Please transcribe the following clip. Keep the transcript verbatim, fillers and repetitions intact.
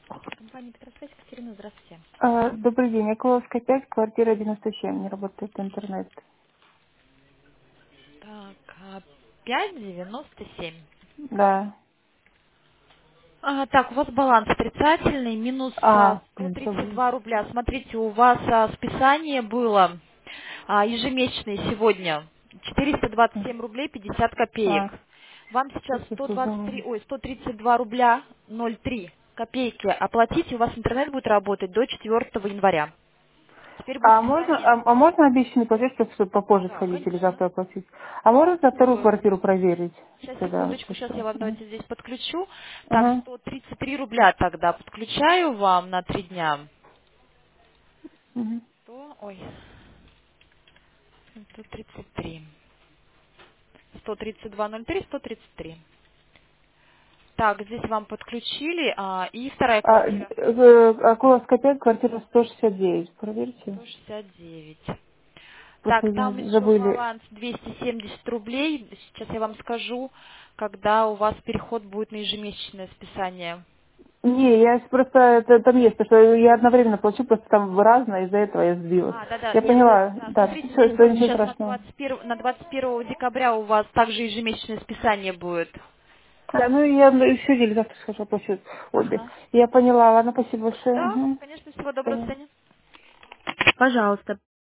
Компания Петросвязь, Екатерина, здравствуйте. А, добрый день, Окуловская пять, квартира девяносто семь, не работает интернет. Так, а, пять девяносто семь. Да. А, так, у вас баланс отрицательный, минус а, А, сто блин, тридцать забыл. два рубля. Смотрите, у вас а, списание было а, ежемесячное сегодня четыреста двадцать семь рублей пятьдесят копеек. А, Вам сейчас сейчас сто это двадцать три, узнала. ой, сто тридцать два рубля ноль три копейки оплатить, и у вас интернет будет работать до четвёртого января. Теперь будет А можно, списание. а, а можно обещанный платеж, чтобы попозже Да, сходить или конечно. завтра оплатить? А можно за вторую Сделаю. квартиру проверить? Сейчас, Тогда вот секундочку, сейчас я пришло. вам Ага. давайте здесь подключу. Так, Ага. сто тридцать три рубля тогда подключаю вам на три дня. Мгм. сто, ой, сто тридцать три. сто тридцать два ноль три, сто тридцать три. Так, здесь вам подключили. А, и вторая А, квартира. э, Окуловская пять, квартира сто шестьдесят девять. Проверьте. сто шестьдесят девять. Просто Так, там не еще забыли. баланс двести семьдесят рублей. Сейчас я вам скажу, когда у вас переход будет на ежемесячное списание. Не, я просто, это, там есть, потому что я одновременно плачу, просто там разное, из-за этого я сбилась. А, да-да, Я нет, здесь, поняла, да, да, смотрите, все, здесь что вот ничего сейчас на страшного. двадцать первое, на двадцать первого декабря у вас также ежемесячное списание будет. Да, ну я еще или завтра схожу, оплачу обе. Ага. Я поняла, ладно, спасибо большое. Да, Угу. конечно, всего доброго, до Поняла. свидания. Пожалуйста.